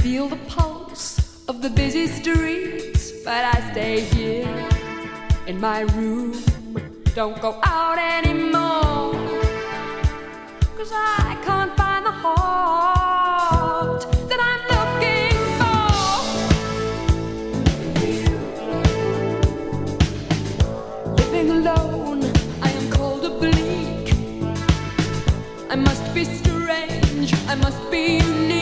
feel the pulse of the busy streets, but I stay here in my room. Don't go out anymore, 'cause I can't find the heart that I'm looking for. Living alone, I am cold oblique. I must be strange, I must be unique.